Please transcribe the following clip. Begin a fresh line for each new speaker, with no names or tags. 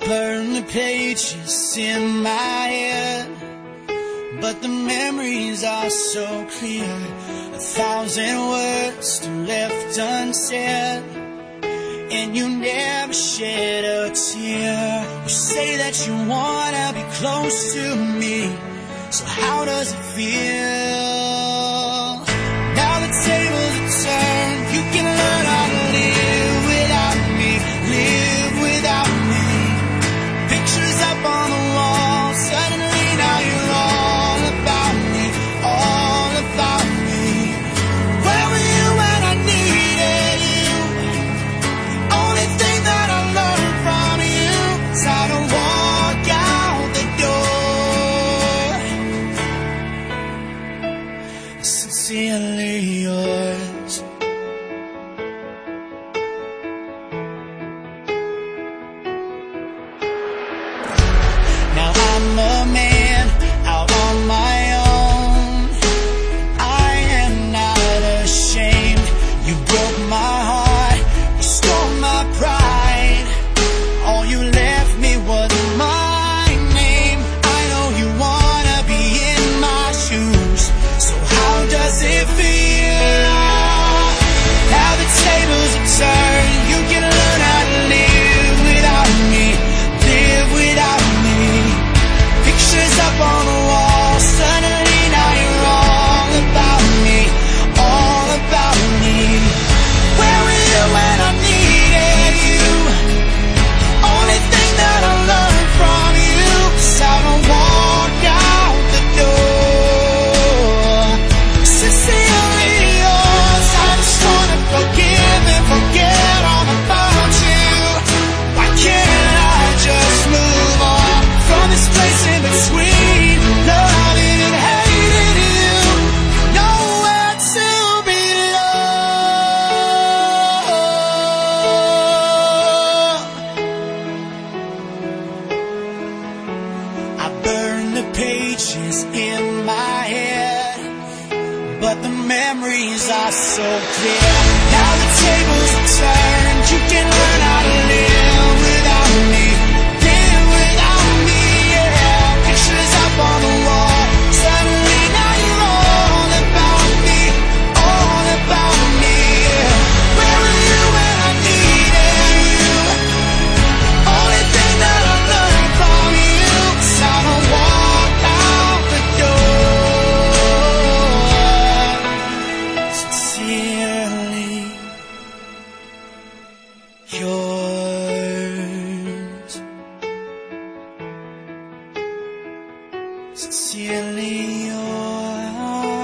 burn the pages in my head, but the memories are so clear. 1,000 words still left unsaid, and you never shed a tear. You say that you wanna be close to me, so how does it feel? Now the tables are turned, you can learn how to live without me, live without me. Pictures up on the wall, suddenly now you're all about me, all about me. Where were you when I needed you? Only thing that I learned from you is how to walk out the door. Sincerely yours. Now I'm a man out on my own. I am not ashamed. You broke my heart, you stole my pride. All you left me was my name. I know you wanna be in my shoes, so how does it feel? Now the tables are turned, you can learn how to live without me, live without me. Pictures up on the wall, suddenly now you're all about me, all about me. Where were you when I needed you? Only thing that I learned from you is how to walk out the door. Sincerely yours, I just wanna forgive and forget all about you. Why can't I just move on from this place in between? Loving and hating you, nowhere to belong. I burn the pages in my head, but the memories are so clear. Now the tables are turned, you can learn how to live without me, live without me, yeah. Pictures up on the wall, suddenly now you're all about me, all about me, yeah. Where were you when I needed you? Only thing that I learned from you is how to walk out the door. Sincerely yours. Sincerely yours.